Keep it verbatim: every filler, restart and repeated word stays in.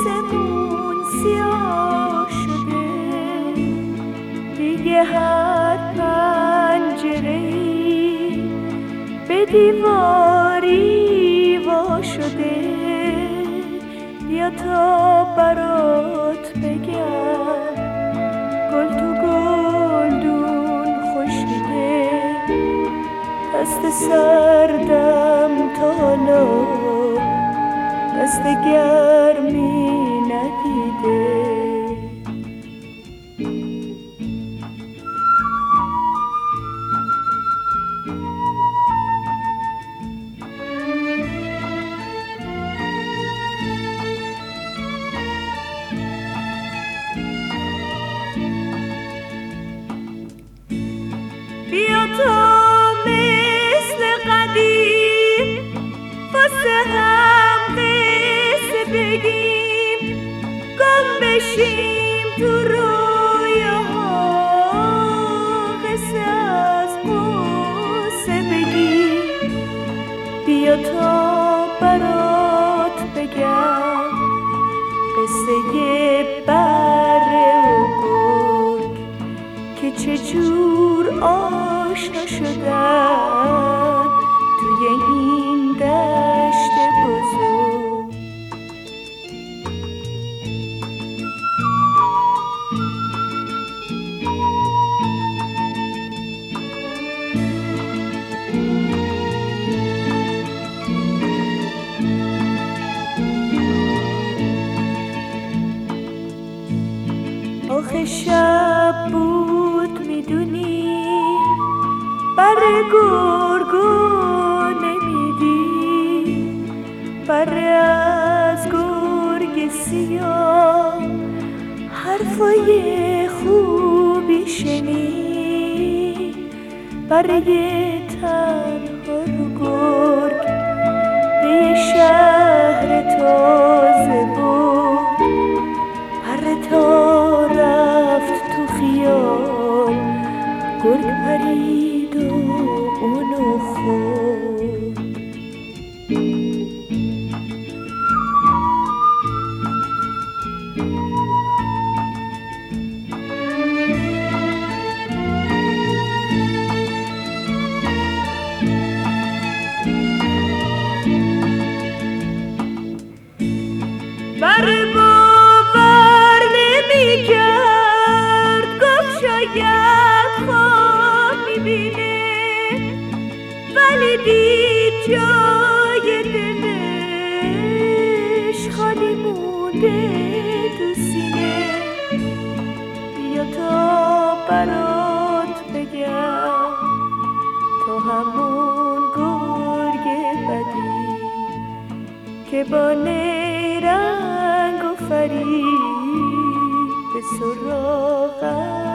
آسمون سیاه شده، دیگه هر پنجره‌ای به دیواری وا شده. بیا تا برات بگم گل تو گلدون خشکیده، دست سردم تا حالا دست گرمی ندیده. بیا تا مثل قدیم واسه هم قصه بگیم، گم بشیم تو رویاها، قصه از قصه بگیم. بیا تا برات بگم قصه بره و گرگ که چجور آشنا شدن توی این دشت بزرگ. آخه شب بود میدونی بره گرگو نمیدی، بره از گرگ سیاه حرفای خوبی شنید، بره تنها رو گرگ به یه شهر تازه بود، بره تا رفت تو خیال گرگ پرید و اونو خورد. بره باور نمی کرد، گفت شاید خواب میبینه، ولی دید جای دلش خالی مونده تو سینه. بیا تا برات بگم تو همون گرگ بدی که با نیرنگ و فریب به سراغم